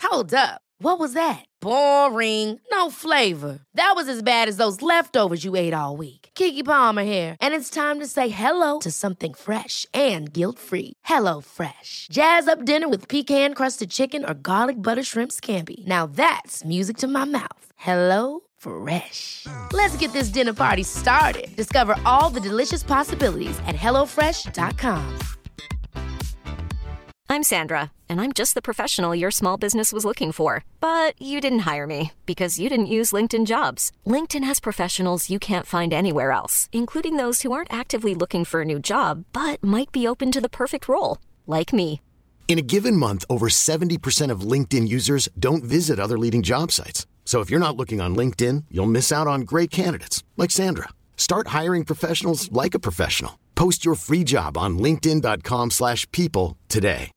Hold up. What was that? Boring. No flavor. That was as bad as those leftovers you ate all week. Keke Palmer here, and it's time to say hello to something fresh and guilt-free. Hello Fresh. Jazz up dinner with pecan-crusted chicken or garlic butter shrimp scampi. Now that's music to my mouth. Hello Fresh. Let's get this dinner party started. Discover all the delicious possibilities at hellofresh.com. I'm Sandra, and I'm just the professional your small business was looking for. But you didn't hire me because you didn't use LinkedIn Jobs. LinkedIn has professionals you can't find anywhere else, including those who aren't actively looking for a new job, but might be open to the perfect role, like me. In a given month, over 70% of LinkedIn users don't visit other leading job sites. So if you're not looking on LinkedIn, you'll miss out on great candidates like Sandra. Start hiring professionals like a professional. Post your free job on linkedin.com/people today.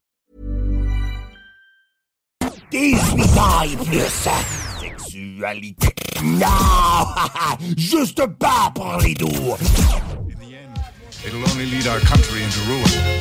Désuétude de sa sexualité. Non, juste pas parler d'eau. In the end, it'll only lead our country into ruin.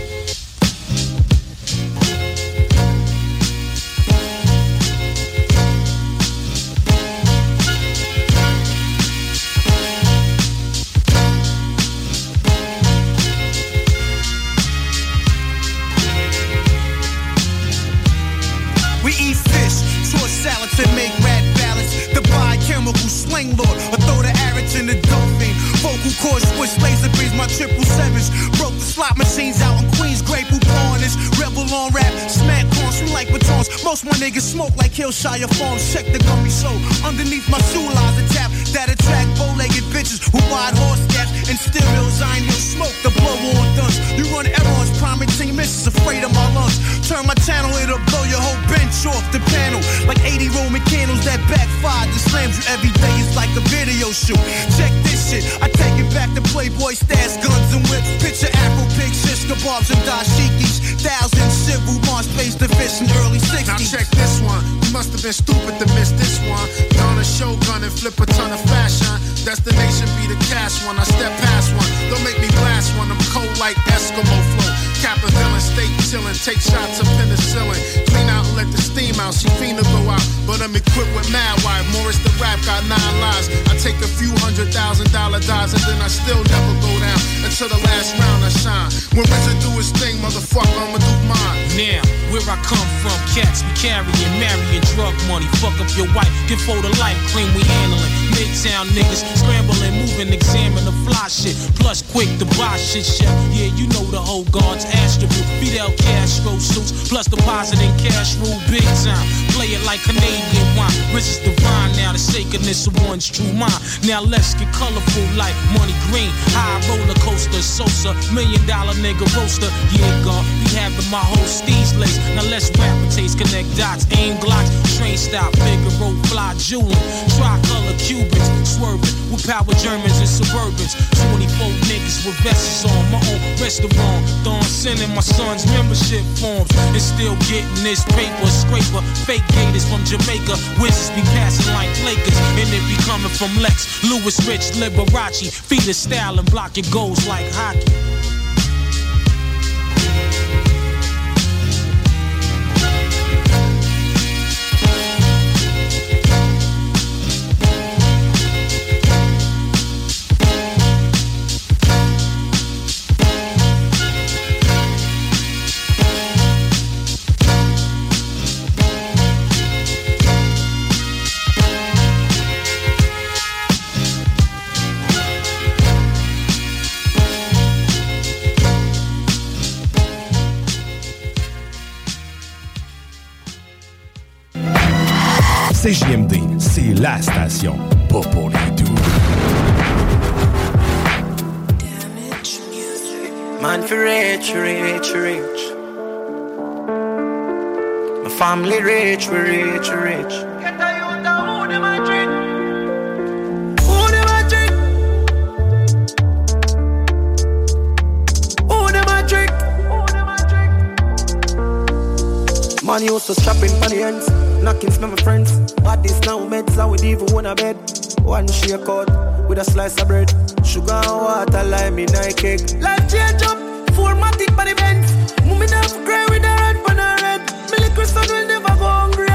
We eat fish, source salads and make rat ballads. The biochemical sling lord, or throw the arrows in the dolphin. Vocal cord switch, laser beams, my 777s. Broke the slot machines out in Queens, Grey Poupon is rebel on rap, smack corns, we like batons. Most my niggas smoke like Hillshire Farms. Check the gummy show. Underneath my shoe lies a tap that attract bow-legged bitches who ride horse gaps and still hills. I ain't he'll smoke the blow on guns. You run errors, priming team missions, afraid of my lungs. Turn my channel, it'll blow your whole bench off the panel. Like 80 Roman candles that backfire. The slams you every day is like a video shoot. Check this shit, I take it back to Playboy stats, guns and whips. Picture Afro pigs, shish kebabs and dashikis. Thousands civil march pays the fish in early 60s. Now check this one, you must have been stupid to miss this one. Don a showgun and flip a ton of fashion. Destination be the cash one, I step past one. Don't make me blast one, I'm cold like Eskimo flow. Cap a villain, stay chillin', take shots of penicillin. Clean out and let the steam out, she fiend to go out. But I'm equipped with mad wire, Morris the rap got 9 lives. I take a few $100,000 dives and then I still never go down. Until the last round I shine. When RZA do his thing, motherfucker, I'ma do mine. Now, where I come from, cats be carrying, marrying drug money. Fuck up your wife, get for the life, clean we handling. Midtown niggas scrambling, moving, examine the fly shit. Plus quick to buy shit, chef. Yeah, you know the whole guard's attribute. Fidel Castro suits, plus depositing cash rule big time. Play it like Canadian wine. Rich is divine, now the sacredness of one's true mind. Now let's get colorful like money green. High roller coaster, Sosa, $1 million nigga roaster. Yeah, God, be having my whole steez lace. Now let's taste, connect dots, aim glocks, train stop, Figaro, fly jeweling, tricolor Cubans, swerving with power Germans and Suburbans. 24 niggas with vests on, my own restaurant. Throwing sending my son's membership forms and still getting this paper. Scraper, fake gators from Jamaica. Wizards be passing like Lakers, and it be coming from Lex, Louis Rich, Liberace. Feed the style and block your goals like hockey. CJMD, c'est la station, pas pour les doux. Man for rich, rich, rich. My family rich, we rich, rich. Get the youth out, who them a drink? Who them a drink? Who them a drink? Who them a drink? Man used to strapping for the ends. Knockings with my friends. But this now meds, I would even want a bed. One shake out with a slice of bread. Sugar and water, lime in a cake. Life change up, 4matic by the Benz. Moving up, grey with the red for the red. My little son will never go hungry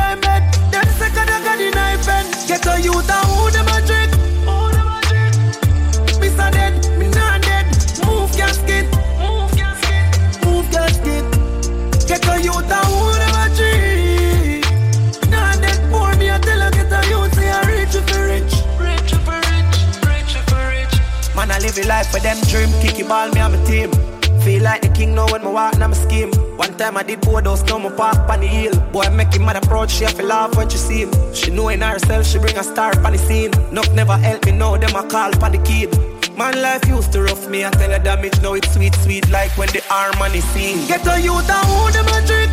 the life for them dream. Kicky ball, me and my team. Feel like the king now when me walk now my scheme. One time I did board house, now me park on the hill. Boy, make him mad approach, she have to laugh when she see him. She know in herself, she bring a star on the scene. Nook never help me now, them a call on the kid. Man, life used to rough me, I tell you damage, now it's sweet, sweet, like when the harmony sing. Get a youth and who them a trick?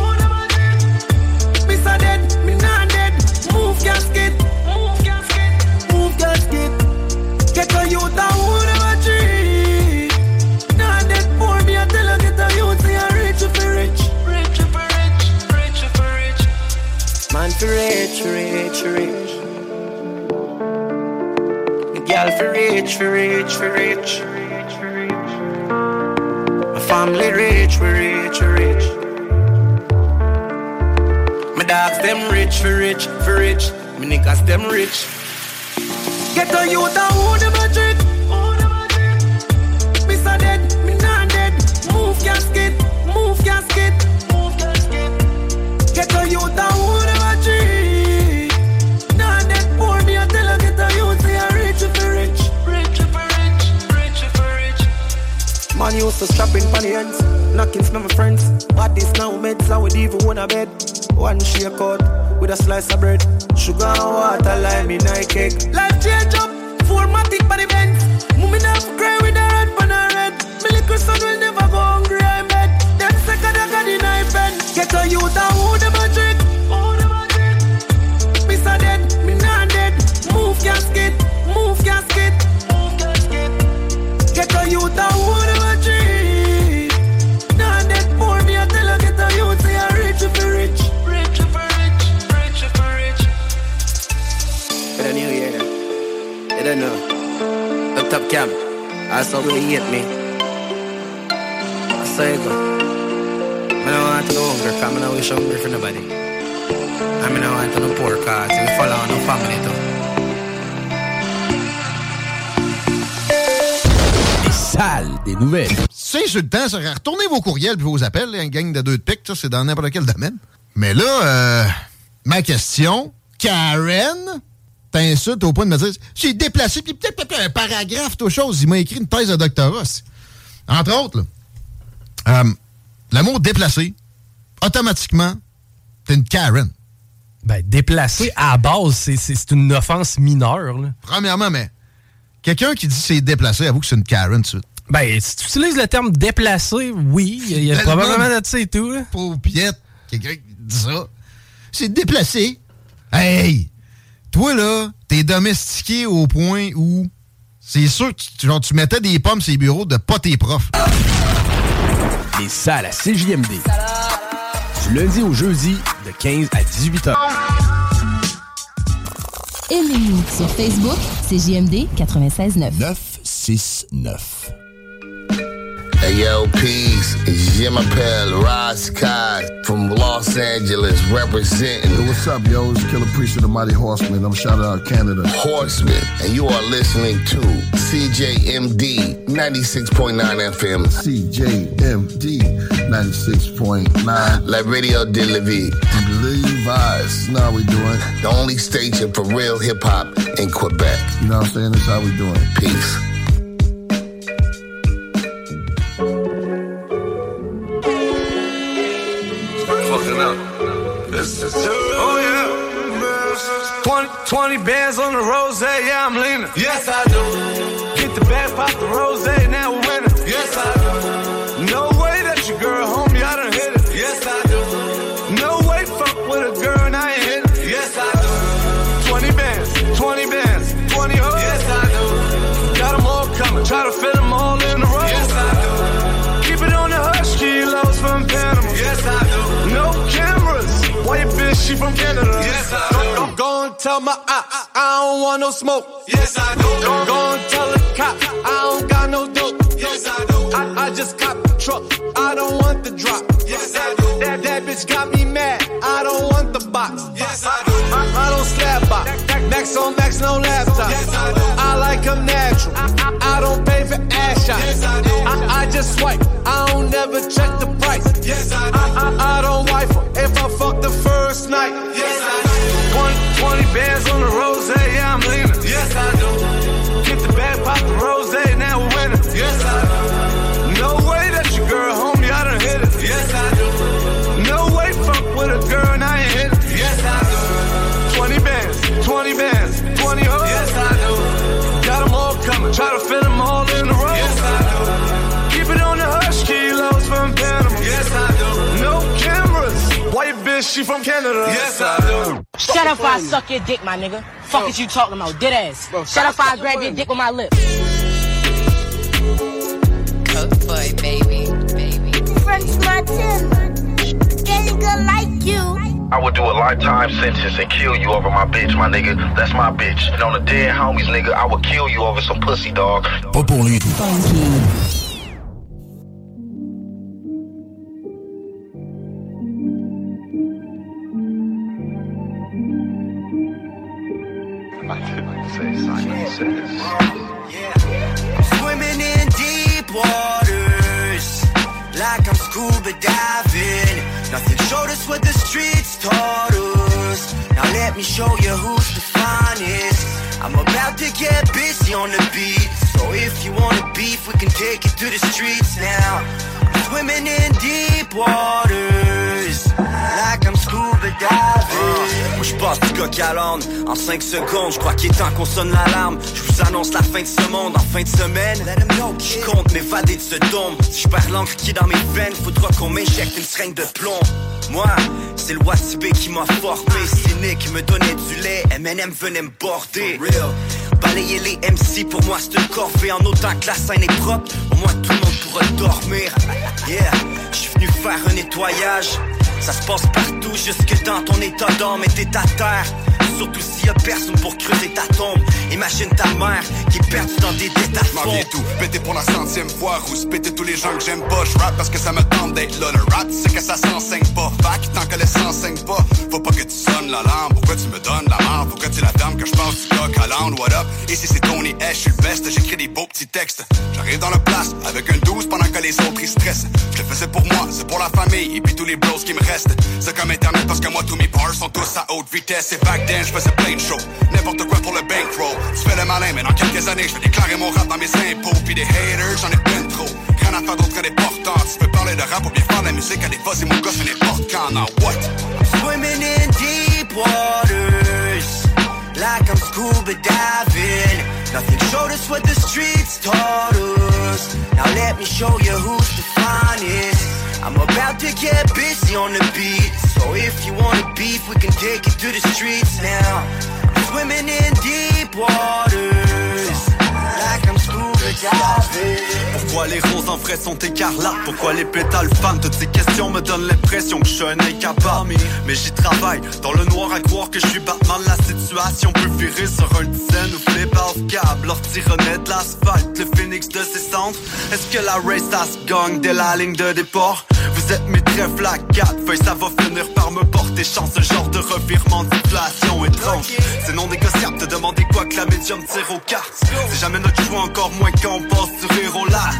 Me so dead, me not dead. Move casket, move casket, move casket. Get a youth and who them a trick? Not dead poor, me I tell you get a youth, say I rich if you rich. Rich if you rich, rich if you rich. Man for rich, rich, rich. Girl for rich, for rich, for rich. My family rich, we rich, we rich. My dogs them rich, for rich, for rich. My niggas them rich. Get a youth and who them a trick? Me so dead, me not dead. Move casket, move casket, move casket. Get a youth and who them a trick? Not dead poor, me I tell you get a youth, say I rich if you rich. Rich if you rich, rich if you rich. Man used to strapping on the ends, knocking smell my friends. But this now meds, I would even want a bed. One shake out with a slice of bread. Sugar and water, lime in a cake. Life change up, 4matic by the bend. Moving up, cry with a red pan a red. My little son will never go hungry, I bet. Them second I got the knife and get a youth and who them a trick? Me so dead, me not dead. Move casket, move casket, move casket. Get a youth and who them a trick? Not dead poor, me I tell you get a youth, say I rich if you rich. Rich if you rich, rich if you rich. But I knew you hear that. You don't know. Up top cam, I saw when you hit me. I saw you go. I don't want to go hungry, cause I don't wish hungry for nobody. I don't want to no poor cause we follow on no family too. Les salles des nouvelles. C'est insultant, ça. Retournez vos courriels et vos appels, une gang de 2 de pique, ça, c'est dans n'importe quel domaine. Mais là, ma question, Karen, t'insultes au point de me dire, j'ai déplacé, puis peut-être un paragraphe, toute chose. Il m'a écrit une thèse de doctorat. Entre autres, là, le mot déplacé, automatiquement, t'es une Karen. Ben, déplacé, à la base, c'est une offense mineure, là. Premièrement, mais quelqu'un qui dit c'est déplacé, avoue que c'est une Karen, tout de suite. Ben, si tu utilises le terme déplacé, oui, il y a probablement de ça et tout, là. Pauvre piette, quelqu'un qui dit ça. C'est déplacé. Hey! Toi, là, t'es domestiqué au point où c'est sûr que tu mettais des pommes sur les bureaux de pas tes profs. Les salles à CJMD. Du lundi au jeudi, de 15 à 18 h. Aimez-nous sur Facebook, CJMD 96.9. 969. Hey yo, peace. It's Jim Appel, Ross Kai from Los Angeles representing. Yo, what's up, yo? It's Killer Priest of the Mighty Horsemen. I'm shout out Canada. Horsemen. And you are listening to CJMD 96.9 FM. CJMD 96.9. La Radio de la Vie. Levi's. You know how we doing. The only station for real hip-hop in Quebec. You know what I'm saying? That's how we doing. Peace. Oh yeah, 20 bands on the rose, yeah, I'm leaning. Yes, I do. Get the bag, pop the rose, now we're winning. Yes, I do. No way that your girl, homie, I done hit it. Yes, I do. No way, fuck with a girl and I ain't hit it. Yes, I do. 20 bands, 20 bands, 20 hoes. Yes, I do. Got them all coming, try to fit them all in the row. Yes, I do. Keep it on the hush, kilos from Panama. Yes, I do. No cameras. White bitch, she from Canada. Yes, I do. Don't go and tell my ops, I don't want no smoke. Yes, I do. Don't go and tell the cops, I don't got no dope. Yes, I do. I just cop the truck, I don't want the drop. Yes, I do. That bitch got me mad, I don't want the box. Yes, I do. I don't slap box. Max on max, no laptop. Yes, I do. I like them natural. I don't pay for ass shots. Yes, I do. I just swipe, I don't never check the price. Yes, I do. I don't wife her if I fuck the first night. Yes, I do. 20 bands on the rose, yeah, I'm leaning. Yes, I do. Get the bag, pop the rose, now we're she from Canada. Yes, I do. Shut up, I suck your dick, my nigga. Fuck is you talking about, dead ass. Shut up, I grab your dick with my lips. Coke boy, baby. French Martin, getting good like you. I would do a lifetime sentence and kill you over my bitch, my nigga. That's my bitch. And on the dead homies, nigga, I would kill you over some pussy, dog. Pas pour lui. Swimming in deep waters, like I'm scuba diving. Nothing showed us what the streets taught us. Now let me show you who's the finest. I'm about to get busy on the beat, so if you wanna beef, we can take it to the streets now. I'm swimming in deep waters, like I'm scuba diving. Moi j'passe du coq à l'âne en 5 secondes. J'crois qu'il est temps qu'on sonne l'alarme. J'vous annonce la fin de ce monde en fin de semaine. J'compte m'évader de ce dôme. Si j'perds l'encre qui est dans mes veines, faudra qu'on m'injecte une seringue de plomb. Moi, c'est le Watibé qui m'a formé. Cynique me donnait du lait, M&M venait me border. Balayer les MC, pour moi c'est une corvée. En autant que la scène est propre, au moins tout le monde pourra dormir. Yeah, j'suis venu faire un nettoyage. Ça se passe partout, jusque dans ton état d'âme et t'es à terre. Surtout s'il y a personne pour creuser ta tombe. Imagine ta mère qui est perdue dans des détails. M'en viens tout, péter pour la 100e fois. Rousse, péter tous les gens que j'aime pas. J'rappe parce que ça me tente d'être là. Le rap, c'est que ça s'enseigne pas. Fac, tant que le s'enseigne pas. Faut pas que tu sonnes l'alarme. Pourquoi tu me donnes la merde? Pourquoi tu la dame que je passe du coq à l'âne? What up? Ici c'est Tony S, j'suis le best. J'écris des beaux petits textes. J'arrive dans le place avec un 12 pendant que les autres ils stressent. Je le faisais pour moi, c'est pour la famille. Et puis tous les bros qui me restent. C'est comme internet parce que moi tous mes bars sont tous à haute vitesse. Et back then, j'faisais plein de shows. N'importe quoi pour le bankroll. Tu fais le malin, mais dans quelques années, je vais déclarer mon rap dans mes impôts. Puis des haters, j'en ai plein trop. Rien à faire d'autre que des portants. Tu peux parler de rap ou bien faire de la musique à des fois, c'est mon gosse, c'est n'importe quand. Now what? Swimming in deep waters, like I'm scuba diving. Nothing showed us what the streets taught us. Now let me show you who's the finest. I'm about to get busy on the beat, so if you wanna beef, we can take it to the streets now. I'm swimming in deep waters, like I'm scuba diving. Pourquoi les roses en vrai sont écarlates? Pourquoi les pétales fanent? Toutes ces questions me donnent l'impression que je suis un incapable. Mais j'y travaille, dans le noir à croire que je suis Batman. La situation peut virer sur un dizaine ou flip off câble. Leur tironnet de l'asphalte, le phénix de ses cendres. Est-ce que la race ça se gagne dès la ligne de départ? Vous êtes mes trèfles à 4 feuilles, ça va finir par me porter chance. Ce genre de revirement d'inflation étrange. C'est non négociable, te demander quoi que la médium tire aux cartes. C'est jamais notre choix, encore moins quand on passe du rire au là.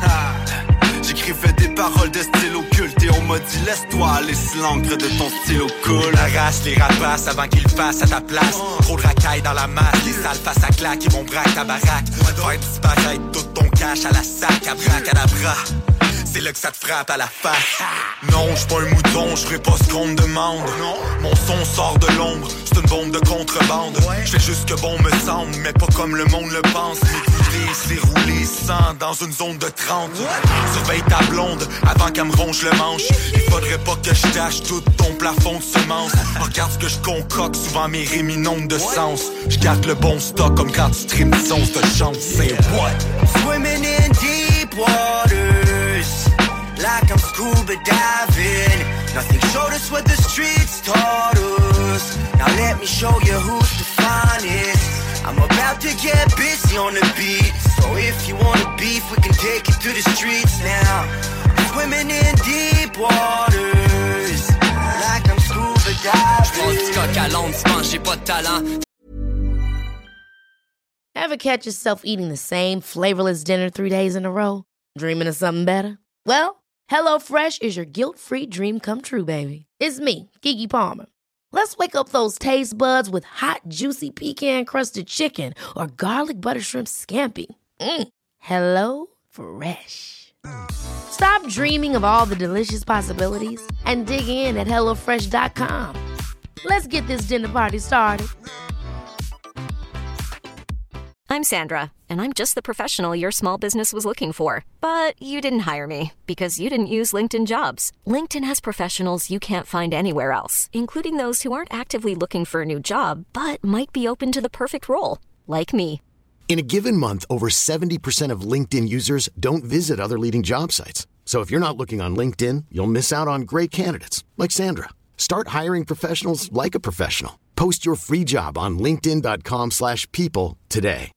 J'écrivais des paroles de style occulte et on m'a dit laisse-toi aller si l'encre de ton stylo cool. Arrache les rapaces avant qu'ils fassent à ta place. Trop de racailles dans la masse, les sales face à claque, ils vont braquer ta baraque. Faire disparaître tout ton cash à la sac, à bracadabra. C'est là que ça te frappe à la face. Non, j'suis pas un mouton, j'ferai pas ce qu'on me demande. Mon son sort de l'ombre, c'est une bombe de contrebande. J'fais juste que bon me semble, mais pas comme le monde le pense. M'écouter, c'est rouler sans dans une zone de 30. Surveille ta blonde avant qu'elle me ronge le manche. Il faudrait pas que je tâche tout ton plafond de semences. Regarde ce que je concocte, souvent mes rimes inondent de sens. J'garde le bon stock comme quand tu streams une sauce de chance. C'est what? Swimming in deep waters, like I'm scuba diving. Nothing showed us what the streets taught us. Now let me show you who's the finest. I'm about to get busy on the beat, so if you wanna beef, we can take it to the streets now. I'm swimming in deep waters, like I'm scuba diving. J'pense du coq à l'onde, tu penses j'ai pas de talent. Ever catch yourself eating the same flavorless dinner 3 days in a row? Dreaming of something better? Well, HelloFresh is your guilt-free dream come true, baby. It's me, Keke Palmer. Let's wake up those taste buds with hot, juicy pecan-crusted chicken or garlic butter shrimp scampi. Hello Fresh. Stop dreaming of all the delicious possibilities and dig in at HelloFresh.com. Let's get this dinner party started. I'm Sandra, and I'm just the professional your small business was looking for. But you didn't hire me because you didn't use LinkedIn Jobs. LinkedIn has professionals you can't find anywhere else, including those who aren't actively looking for a new job, but might be open to the perfect role, like me. In a given month, over 70% of LinkedIn users don't visit other leading job sites. So if you're not looking on LinkedIn, you'll miss out on great candidates like Sandra. Start hiring professionals like a professional. Post your free job on linkedin.com/people today.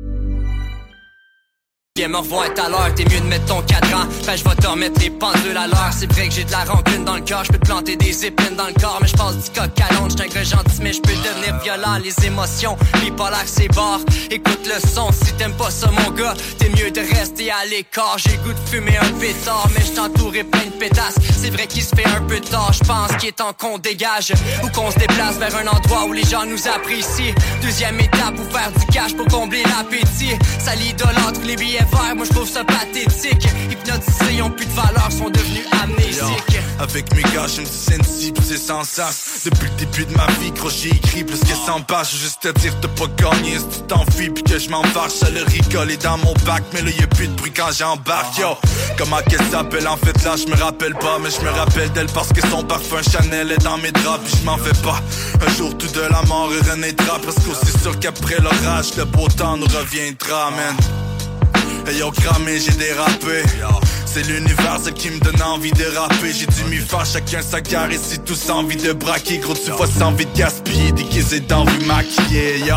Viens me revoir tout à l'heure, t'es mieux de mettre ton cadran. Ben je vais te remettre les pendules à l'heure. C'est vrai que j'ai de la rancune dans le cœur, je peux te planter des épines dans le corps. Mais je passe du coq à l'onde, j'suis un gars gentil mais je peux devenir violent. Les émotions, bipolaire c'est barre. Écoute le son, si t'aimes pas ça mon gars, t'es mieux de rester à l'écart. J'ai le goût de fumer un pétard, mais je t'entourais plein de pétasses. C'est vrai qu'il se fait un peu tard, je pense qu'il est temps qu'on dégage. Ou qu'on se déplace vers un endroit où les gens nous apprécient. Deuxième étape, pour faire du cash pour combler l'appétit. Ça l'idolâtre les billets verts, moi je trouve ça pathétique. Hypnotisés, ils ont plus de valeur, sont devenus amnésiques. Avec mes gars, je me dis sensible, c'est sans sas. Depuis le début de ma vie, gros, j'ai écrit plus que 100 pages. Je veux juste te dire, t'as pas gagné si tu t'enfuis puis que je m'en fâche. Ça le rigole est dans mon bac, mais là y'a plus de bruit quand j'embarque. Yo, comment qu'elle s'appelle en fait là, je me rappelle pas. Mais je me rappelle d'elle parce que son parfum Chanel est dans mes draps. Puis je m'en fais pas, un jour tout de la mort renaîtra. Parce que c'est sûr qu'après l'orage, le beau temps nous reviendra, man. Hey yo, cramé, j'ai dérapé. C'est l'univers, c'est qui me donne envie de rapper. J'ai dû m'y faire, chacun sa carrière. Ici tous envie de braquer. Gros, tu vois, sans envie de gaspiller. Déguisé d'envie maquillée, yo.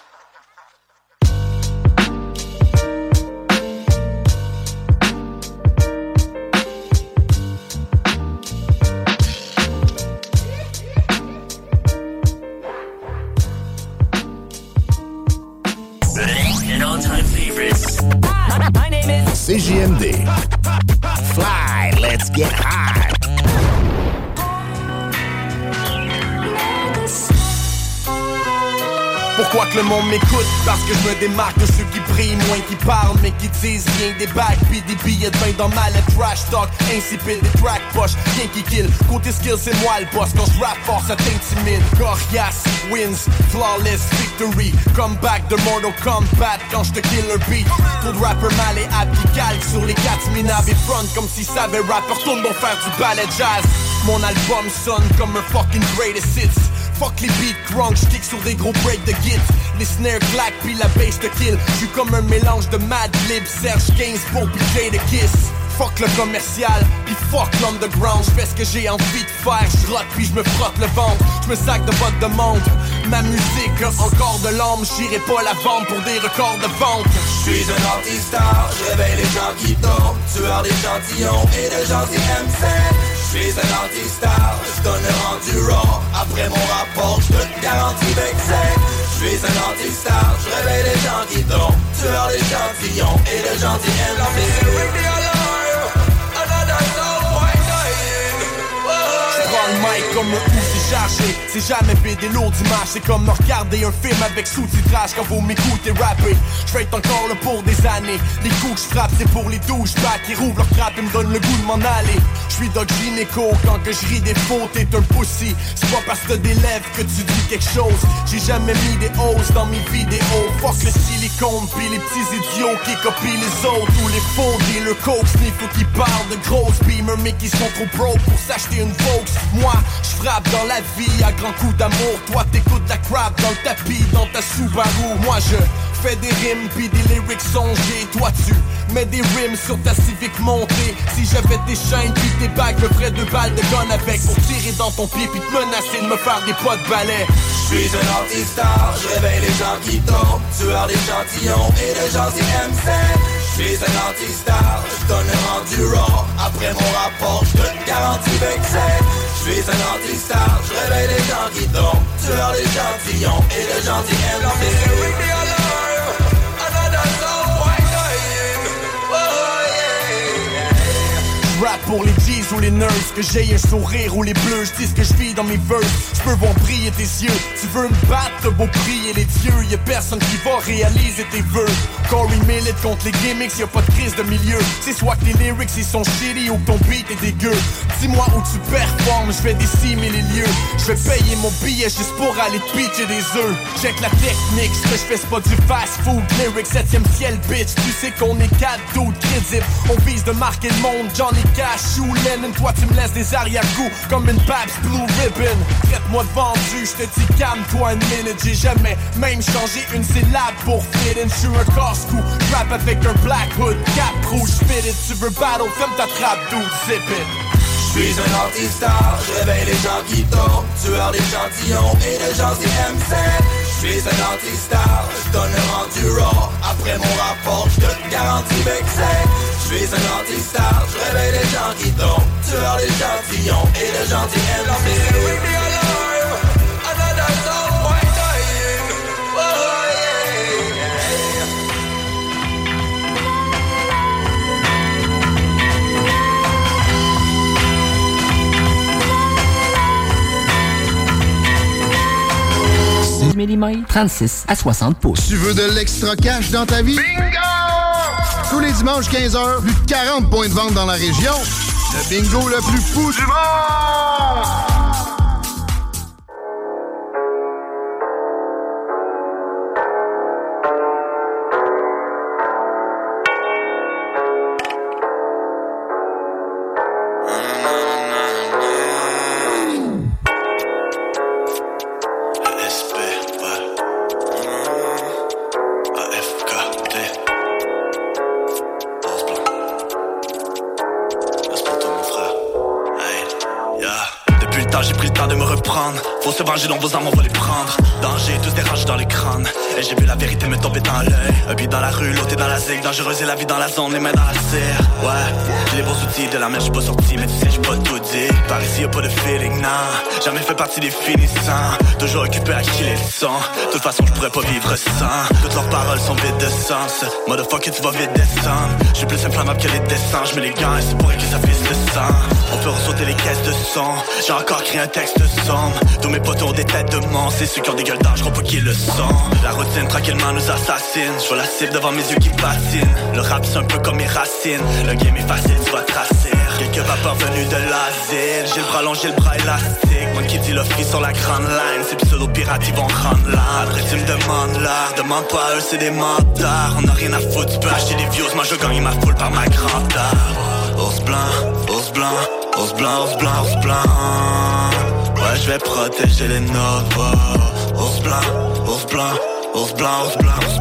CJMD. Fly, let's get high. Pourquoi que le monde m'écoute? Parce que je me démarque de ceux qui brillent, moins qui parlent, mais qui disent rien des bagues, pis des billets de vin dans ma lettre, trash talk, insipide, des track poches, rien qui kill. Côté skill, c'est moi le boss, quand je rap fort, ça t'intimide. Coriace, wins, flawless victory, comeback de Mortal Kombat, quand je te kill un beat. Trop de rappers malléables qui calquent sur les 4 minables et front, comme s'ils savaient rapper, retourne donc faire du ballet jazz. Mon album sonne comme un fucking greatest hits. Fuck les beats crunk, j'kick sur des gros breaks de git. Les snares claquent pis la bass te kill. J'suis comme un mélange de Madlib, Serge Gainsbourg pis Jay the Kiss. Fuck le commercial, pis fuck l'underground. J'fais ce que j'ai envie de faire, j'rotte pis j'me frotte le ventre. J'me sac de bottes de monde. Ma musique a encore de l'âme, j'irai pas la vendre pour des records de vente. J'suis un anti-star, j'réveille les gens qui tombent. Tueur d'échantillons et de gentils MC. J'suis un anti-star, j'donne le rendu raw. Après mon rapport, j'te garantis vexé. J'suis un anti-star, j'réveille les gens qui tombent. Tueur d'échantillons et de gentils MC. Le mic comme un outil chargé, c'est jamais pédé lourd d'image. C'est comme me regarder un film avec sous-titrage quand vous m'écoutez rapper. J'fais encore là pour des années. Les coups que j'frappe c'est pour les douchebags qui rouvrent leur crap et me donnent le goût de m'en aller. J'suis Doc Gynéco, quand que j'ris des faux t'es un pussy. C'est pas parce que t'as des lèvres que tu dis quelque chose. J'ai jamais mis des hausses dans mes vidéos. Fuck le silicone pis les petits idiots qui copient les autres. Ou les faux dealers coke sniff ou qui parlent de grosses beamers mais qui sont trop broke pour s'acheter une Vaux. Moi, j'frappe dans la vie à grands coups d'amour. Toi, t'écoutes la crap dans le tapis, dans ta Subaru. Moi, je fais des rimes pis des lyrics songés. Toi, tu mets des rimes sur ta Civic montée. Si j'avais des chaînes pis des bagues, me ferais 2 balles de gun avec pour tirer dans ton pied pis te menacer de me faire des pas de balai. J'suis un anti-star, j'réveille les gens qui tombent. Tueur d'échantillons et de gentils MC. J'suis un anti-star, j'donne le rendu raw. Après mon rapport, j'te garantis vexé. J'suis un anti-star, j'réveille les gens qui tombent. Tueur d'échantillons et de gentils MC. Rap pour les G's ou les nerds, que j'ai un sourire ou les bleus, je dis ce que je vis dans mes verses. Je peux voir briller tes yeux, tu veux me battre, t'as beau prier les dieux, y'a personne qui va réaliser tes vœux. Corey milite contre les gimmicks, y'a pas de crise de milieu. C'est soit que les lyrics ils sont shitty ou que ton beat est dégueu. Dis-moi où tu performes, je fais des 6000 lieux. Je vais payer mon billet juste pour aller te pitcher des œufs. Check la technique, ce que je fais c'est pas du fast food. Lyric 7ème ciel bitch, tu sais qu'on est 4 dudes crédibles. On vise de marquer le monde, Johnny Cash ou Lennon. Toi tu me laisses des arrière-goûts comme une Pabst Blue Ribbon. Traite-moi de vendu, je te dis calme-toi une minute. J'ai jamais même changé une syllabe pour fit in. J'suis un casse-cou, rap avec un black hood, cap rouge fitted. Tu veux battle, ferme ta trappe dude, zip it. J'suis un anti-star, je réveille les gens qui tombent, tueur d'échantillons et de gens qui aiment ça. J'suis un anti-star, j'donne un rendu raw. Après mon rapport, j'te garantis vexé. J'suis un anti-star, je réveille les gens qui tombent, tueur d'échantillons et de gens qui aiment ça. Mm, 36 à 60 pouces. Tu veux de l'extra cash dans ta vie? Bingo! Tous les dimanches 15h, plus de 40 points de vente dans la région. Le bingo le plus fou du monde! Faut se venger, donc vos armes on va les prendre. Danger, tous des rages dans les crânes. Et j'ai vu la vérité me tomber dans l'œil. Un beat dans la rue, l'autre est dans la zig. Dangereuse et la vie dans la zone, les mains dans la serre. Ouais, j'ai les bons outils, de la merde j'suis pas sorti. Mais tu sais j'suis pas tout dit. Par ici y'a pas de feeling, nah. Jamais fait partie des finissants. Toujours occupé à qui les sons. De toute façon j'pourrais pas vivre sans. Toutes leurs paroles sont vides de sens. Motherfucker tu vas vite descendre. J'suis plus inflammable que les dessins. J'mets les gants et c'est pour que ça fisse le sang. On peut ressauter les caisses de son. J'ai encore créé un texte sombre. Tous mes potos ont des têtes de monstres. C'est ceux qui ont des gueules d'âge, j'crois pas qu'ils le sont. La routine tranquillement nous assassine. J'vois la cible devant mes yeux qui patinent. Le rap c'est un peu comme mes racines. Le game est facile, tu vas tracer. Quelques vapeurs venus de l'asile. J'ai le bras long, j'ai le bras élastique. Moi qui dis le free sur la grande line. Ces pseudo-pirates ils vont rendre là. Après tu me demandes là. Demande pas eux, c'est des mentards. On a rien à foutre, tu peux acheter des views. Moi je gagne ma foule par ma grandeur. Ours blanc, ours blanc, ours blanc, ours blanc, ours blanc. Ouais, je vais protéger les novos. Ours blanc, ours blanc, ours blanc, ours blanc, ours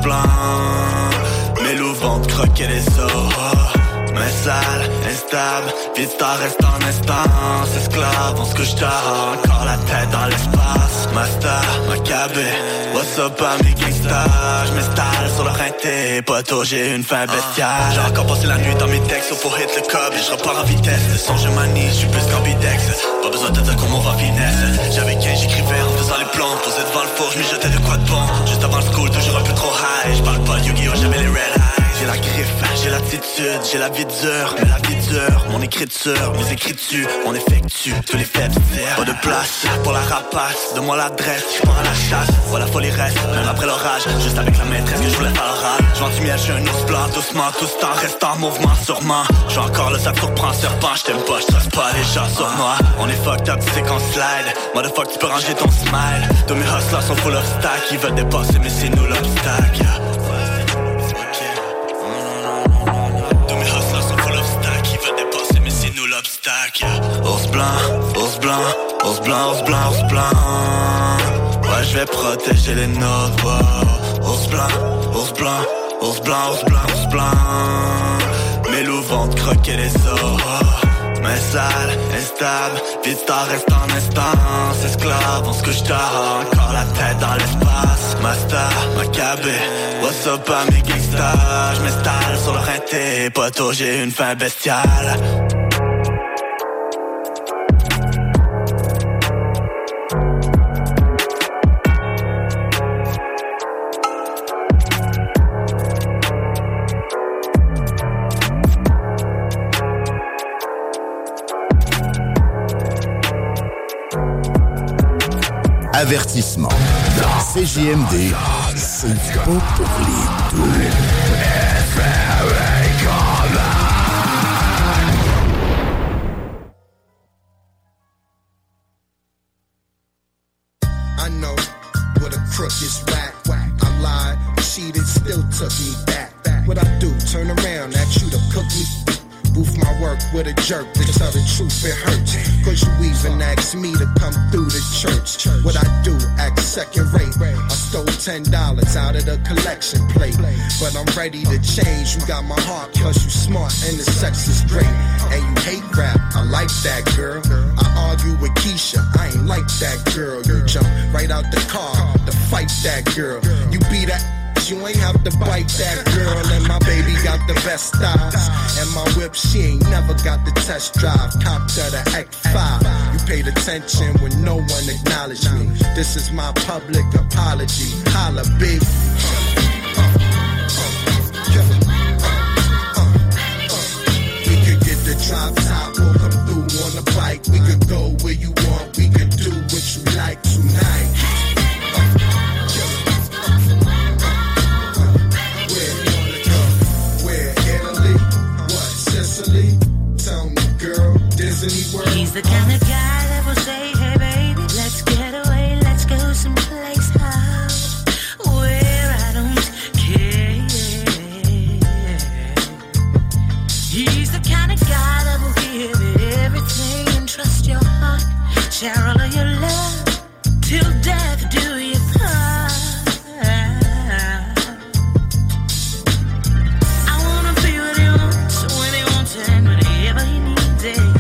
blanc. Mes loups vont te croquer les os. Mais sale, instable, vite t'en reste en instance. Esclave, on se couche tard, encore la tête dans l'espace. Master, Maccabée, what's up à mes gangsters. J'm'installe sur le rinté, poteau, j'ai une fin bestiale. J'ai encore passé la nuit dans mes textes, faut hit le cob et j'repars en vitesse. Le son je manie, j'suis plus qu'ambidex. Pas besoin de dire comment on va finesse. J'avais 15, j'écrivais en faisant les plans. Posé devant le four, j'm'y jetais de quoi de bon. Juste avant le school, toujours un peu trop high. J'parle pas de Yu-Gi-Oh, j'avais les red eyes. J'ai la griffe, j'ai l'attitude, j'ai la vie dure, mais la vie dure, mon écriture, mes écritures, on effectue tous les faits divers. Pas de place pour la rapace, donne-moi l'adresse, j'pars à la chasse, voilà folie reste, même après l'orage, juste avec la maîtresse que je voulais faire l'oral. J'vends du miel, j'suis un ours blanc, doucement, tout ce temps reste en mouvement, sûrement. J'suis encore là, ça te surprend, serpent, j't'aime pas, j'trace pas les gens sur moi. On est fucked up, tu sais qu'on slide, motherfuck, tu peux ranger ton smile. Tous mes hustlers sont full of stack, ils veulent dépasser, mais c'est nous l'obstacle. Ours blanc, ours blanc, ours blanc, ours blanc, ours blanc. Ouais, je vais protéger les novos. Ours blanc, ours blanc, ours blanc, ours blanc, ours blanc. Mes loups vont te croquer les os. Mais sale, instable, vite t'en reste en instance. Esclave, on se couche tard, encore la tête dans l'espace. Master, Maccabée, what's up à mes gangsters. J'm'installe sur le rinté, poteau, j'ai une fin bestiale. Avertissement. CJMD, c'est pas pour les doux. I know what a crook is whack. I lied, cheated, still took me back. What I do, turn around, ask you to cook me. Boof my work with a jerk, to tell the truth it hurts. Cause you even asked me to come through the church. What I do, act second rate. I stole $10 out of the collection plate. But I'm ready to change, you got my heart, plus you smart and the sex is great. And you hate rap, I like that girl. I argue with Keisha, I ain't like that girl. You jump right out the car to fight that girl. You be that, you ain't have to bite that girl. And my baby got the best thighs. And my whip, she ain't never got the test drive. Copped to the X5. You paid attention when no one acknowledged me. This is my public apology. Holla, big. We could get the drop top, we'll come through on the bike. We could go where you want, we could do what you like tonight. Tell me, girl, Disney World. He's the kind of guy that will say, hey baby, let's get away, let's go someplace high where I don't care. He's the kind of guy that will give it everything and trust your heart, share all of your love till death do you part. I wanna be with you when he wants it and whenever he needs it.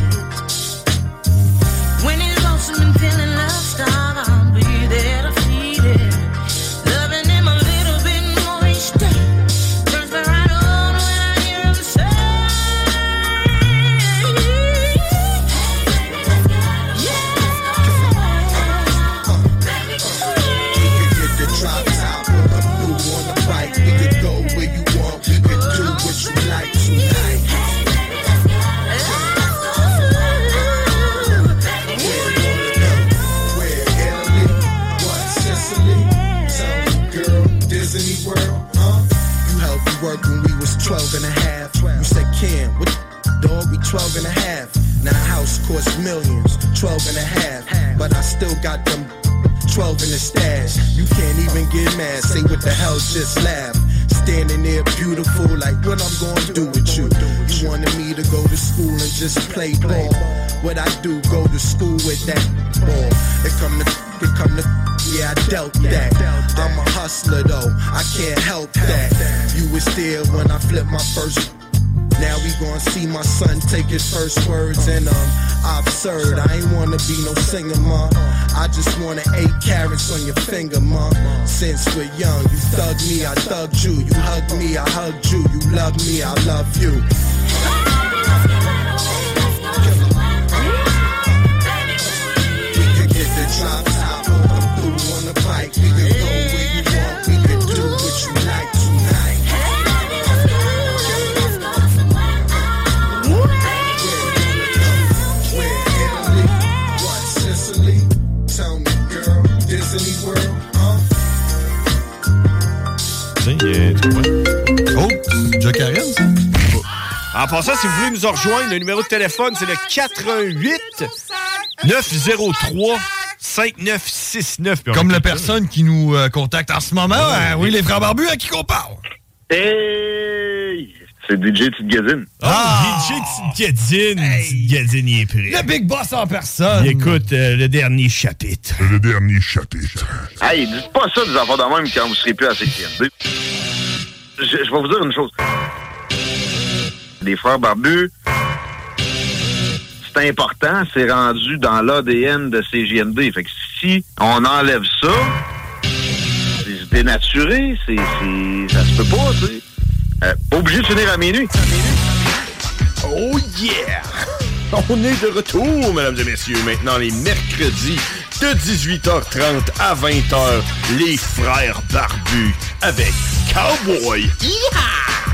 When he's lonesome and feeling love starved, I'll be there to feed it. Loving him a little bit more each day. Turns me right on when I hear him say, We could get the drop top, we'll come through on the bike. We could go where you want, we could do what you like tonight. Disney World, You helped me work when we was 12 and a half. You said, Ken, what the dog, we 12 and a half. Now a house costs millions, 12 and a half. But I still got them 12 in the stash. You can't even get mad, say what the hell, just laugh. Standing there beautiful, like what I'm gonna do with you. You wanted me to go to school and just play ball. What I do, go to school with that ball. It come to, yeah, I dealt that. I'm a hustler though, I can't help that. You was there when I flipped my first. Now we gon' see my son take his first words and absurd. I ain't wanna be no singer, ma. I just wanna 8 carats on your finger, ma. Since we're young, you thugged me, I thugged you. You hugged me, I hugged you. You loved me, I love you. We could get the drop top, come through on the bike. We could go where you want, we could do what you like tonight. Tell me, girl, Disney World, Oh, c'est déjà Karen, ça? En passant, si vous voulez nous rejoindre, le numéro de téléphone, c'est le 88 903 5969. Comme la personne qui nous contacte en ce moment. Oui, les frères barbus, à qui qu'on parle? Hey! C'est DJ Tidgadine. DJ Tidgadine. Tidgadine, il est prêt. Le Big Boss en personne. Il écoute le dernier chapitre. Le dernier chapitre. Hey, dites pas ça des enfants de même quand vous serez plus à CQMD. Je vais vous dire une chose. Les frères barbus, c'est important, c'est rendu dans l'ADN de CJMD. Fait que si on enlève ça, c'est dénaturé, ça se peut pas, tu sais. Pas obligé de finir à minuit. Oh yeah! On est de retour, mesdames et messieurs. Maintenant, les mercredis de 18h30 à 20h, les frères barbus avec Cowboy. Yeehaw!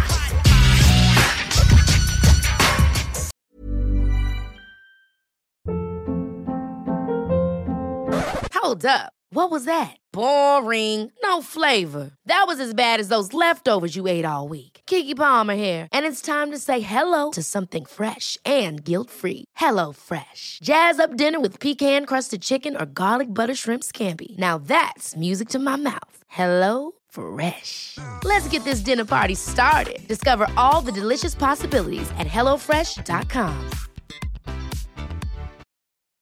Hold up. What was that? Boring. No flavor. That was as bad as those leftovers you ate all week. Keke Palmer here, and it's time to say hello to something fresh and guilt-free. HelloFresh. Jazz up dinner with pecan-crusted chicken or garlic butter shrimp scampi. Now that's music to my mouth. HelloFresh. Let's get this dinner party started. Discover all the delicious possibilities at HelloFresh.com.